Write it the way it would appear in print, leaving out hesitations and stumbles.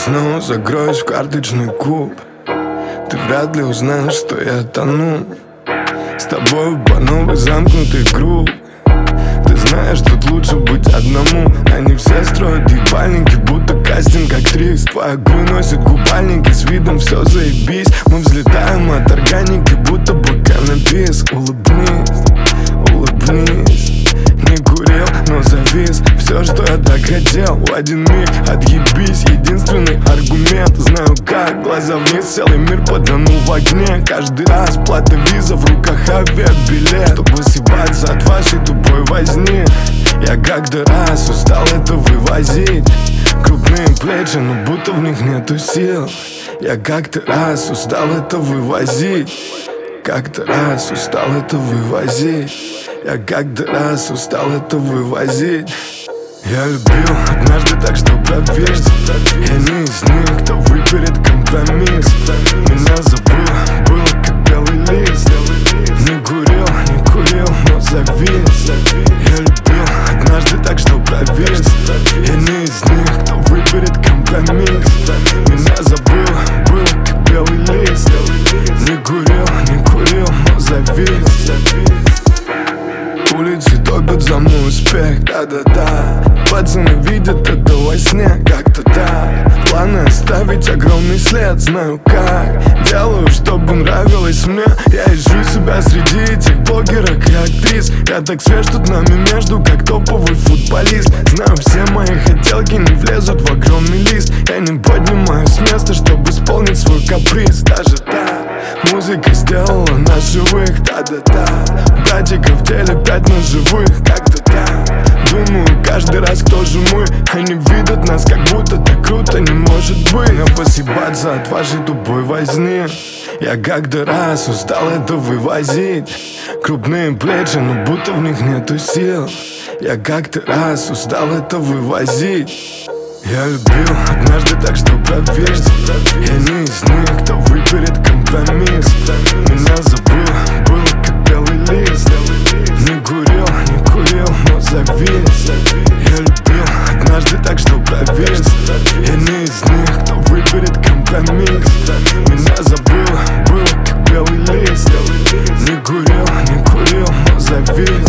снова закроюсь в карточный куб. Ты вряд ли узнаешь, что я тону с тобой по новой замкнутый круг. Ты знаешь, тут лучше быть одному. Они все строят ебальники, будто кастинг-актрис. Твоя грю носит купальники, с видом все заебись. Мы взлетаем от органики, будто бы каннабис. Улыбнись, улыбнись. Не курил, но завис. Все, что я так хотел, в один миг отъебись. Единственный аргумент, знаю как. Глаза вниз, целый мир потонул в огне. Каждый раз плата виза, в руках авиабилет, чтобы съебаться от вашей тупой возни. Я как-то раз устал это вывозить. Крупные плечи, но будто в них нету сил. Я как-то раз устал это вывозить. Как-то раз устал это вывозить. Я как-то раз устал это вывозить. Я любил однажды, так что проверь. Я не из них, кто выберет компромисс. Меня забыл, было как белый лист. Не курил, но завис. Я любил однажды, так что проверь. Я не из них, кто выберет компромисс. Меня забыл, было как белый лист. Не курил, но завис. Улицы топят за мой успех, да-да-да. Пацаны видят это во сне, как-то так. Планы оставить огромный след, знаю как. Делаю, чтобы нравилось мне. Я ищу себя среди этих блогерок и актрис. Я так свеж тут нами между, как топовый футболист. Знаю, все мои хотелки не влезут в огромный лист. Я не поднимаюсь с места, чтобы исполнить свой каприз. Даже так музыка сделала нас живых, да-да-да. Братиков в теле 5 ножевых, как-то так. Думаю, каждый раз, кто же мы. Они видят нас, как будто так круто не может быть. Но посъебаться от вашей тупой возни. Я как-то раз устал это вывозить. Крупные плечи, но будто в них нету сил. Я как-то раз устал это вывозить. Я любил однажды, так что проверь. Я не из них, кто выберет компромисс. Меня забыл, было как белый лист. Не курил, но завис. Я любил однажды, так что проверь. Я не из них, кто выберет компромисс. Меня забыл, было как белый лист. Не курил, но завис.